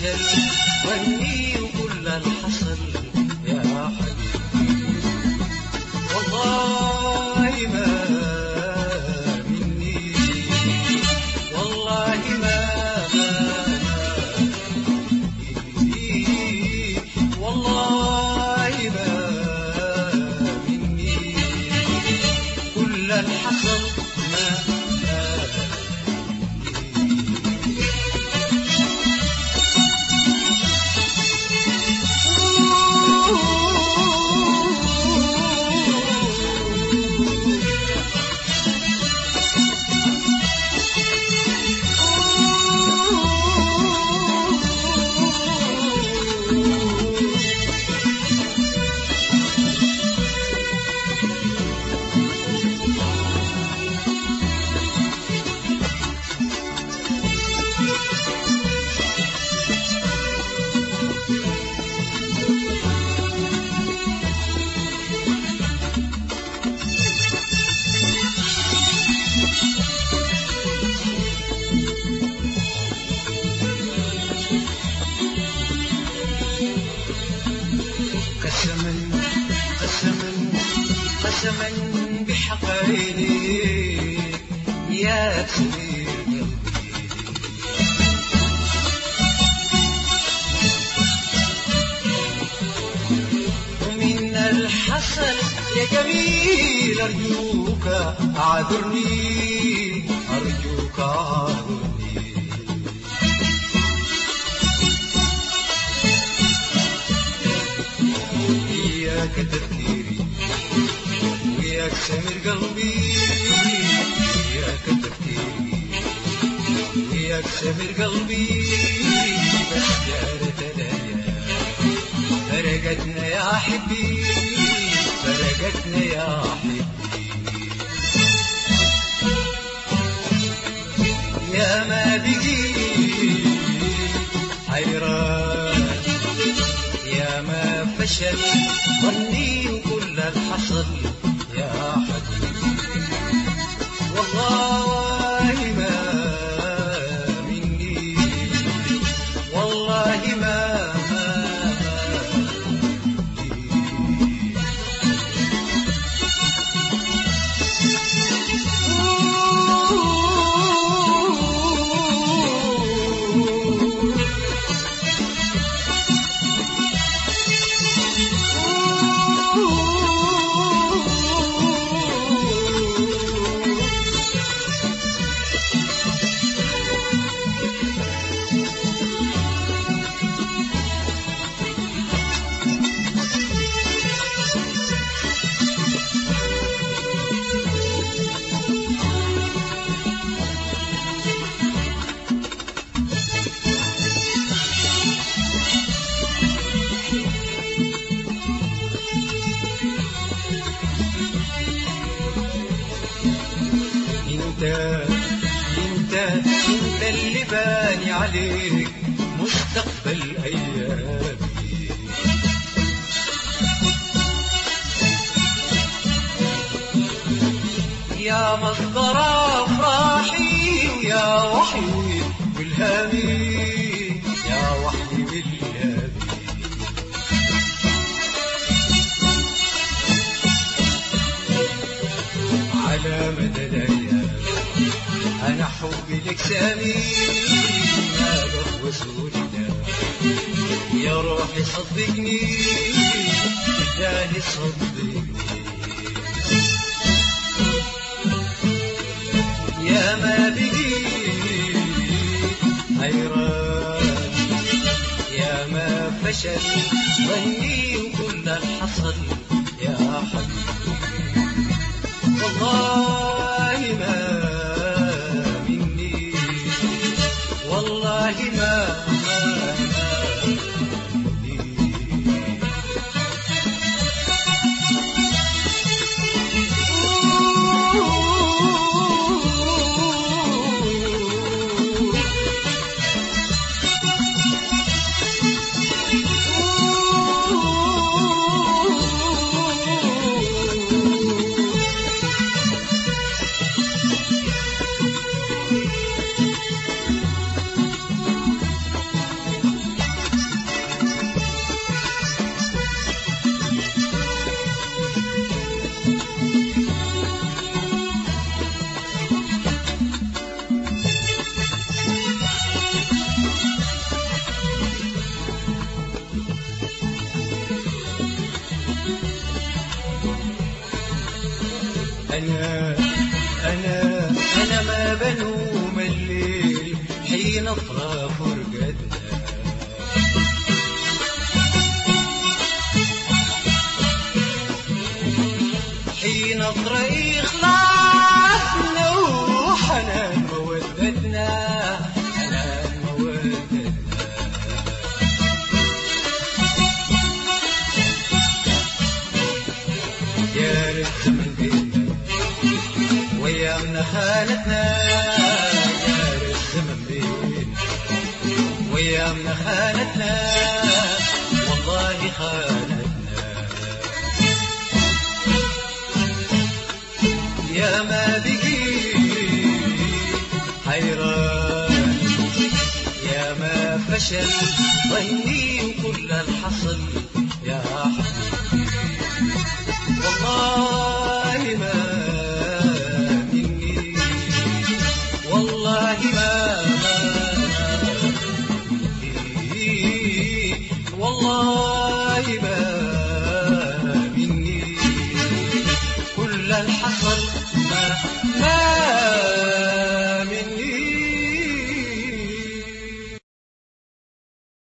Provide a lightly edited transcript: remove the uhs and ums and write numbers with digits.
الفشل ظني وكل الحصل يا حبيبي والله ما مني والله ما مني والله ما مني كل الحصل ما قسما بحق عيني يا كبير قلبي ومن الحسن يا جميل أرجوك أعذرني أرجوك أعذرني إياك تفكيري وياك سمر قلبي وياك تفكيري وياك سمر قلبي بس جارت ليا فرقتنا يا حبي فرقتنا يا حبي يا ما بقي حيران يا ما فشل ظني وكل الحصل يا حبيبي والله ما مني والله ما انت اللي باني عليك مستقبل ايامي يا مصدر افراحي ويا وحي والهامي يا وحي والهامي على مدى الايام أنا حبي لك سامي نابغ وسولنا يا روحي صدقني بالله صدقني يا ما بقي حيران يا ما فشل ظني وكل الحصل يا حبيبي والله ما والله ما أنا ما بنوم الليل حين أطرى فرقتنا. حين أطرى إخلاصنا وحنان مودتنا، حنان مودتنا. يا ريت من بينا ويامنا خانتنا، يا ريت من بينا ويامنا خانتنا، والله خانتنا. يا ما بقي حيران، يا ما فشل ظني وكل الحصل